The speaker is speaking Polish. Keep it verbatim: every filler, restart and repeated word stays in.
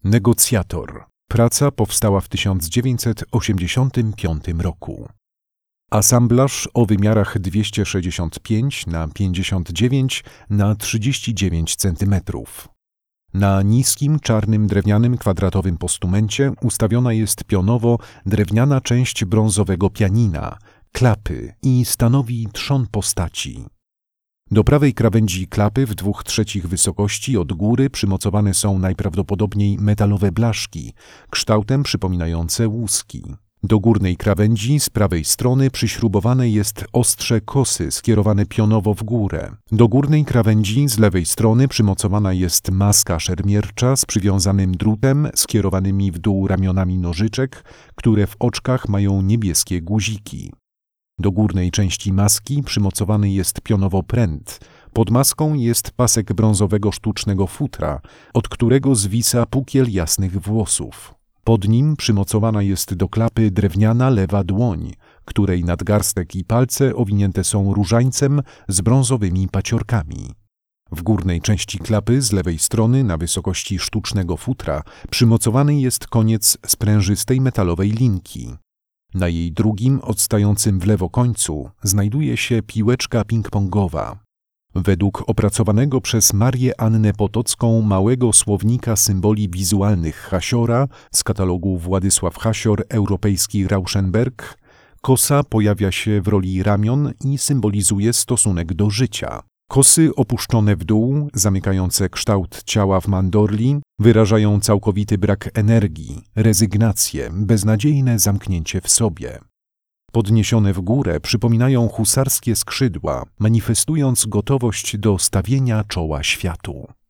Negocjator. Praca powstała w tysiąc dziewięćset osiemdziesiątym piątym roku. Asamblaż o wymiarach dwieście sześćdziesiąt pięć na pięćdziesiąt dziewięć na trzydzieści dziewięć centymetrów. Na niskim, czarnym, drewnianym, kwadratowym postumencie ustawiona jest pionowo drewniana część brązowego pianina, klapy i stanowi trzon postaci. Do prawej krawędzi klapy w dwóch trzecich wysokości od góry przymocowane są najprawdopodobniej metalowe blaszki, kształtem przypominające łuski. Do górnej krawędzi z prawej strony przyśrubowane jest ostrze kosy skierowane pionowo w górę. Do górnej krawędzi z lewej strony przymocowana jest maska szermiercza z przywiązanym drutem skierowanymi w dół ramionami nożyczek, które w oczkach mają niebieskie guziki. Do górnej części maski przymocowany jest pionowo pręt. Pod maską jest pasek brązowego sztucznego futra, od którego zwisa pukiel jasnych włosów. Pod nim przymocowana jest do klapy drewniana lewa dłoń, której nadgarstek i palce owinięte są różańcem z brązowymi paciorkami. W górnej części klapy z lewej strony na wysokości sztucznego futra przymocowany jest koniec sprężystej metalowej linki. Na jej drugim, odstającym w lewo końcu, znajduje się piłeczka ping-pongowa. Według opracowanego przez Marię Annę Potocką małego słownika symboli wizualnych Hasiora z katalogu Władysław Hasior Europejski Rauschenberg, kosa pojawia się w roli ramion i symbolizuje stosunek do życia. Kosy opuszczone w dół, zamykające kształt ciała w mandorli, wyrażają całkowity brak energii, rezygnację, beznadziejne zamknięcie w sobie. Podniesione w górę przypominają husarskie skrzydła, manifestując gotowość do stawienia czoła światu.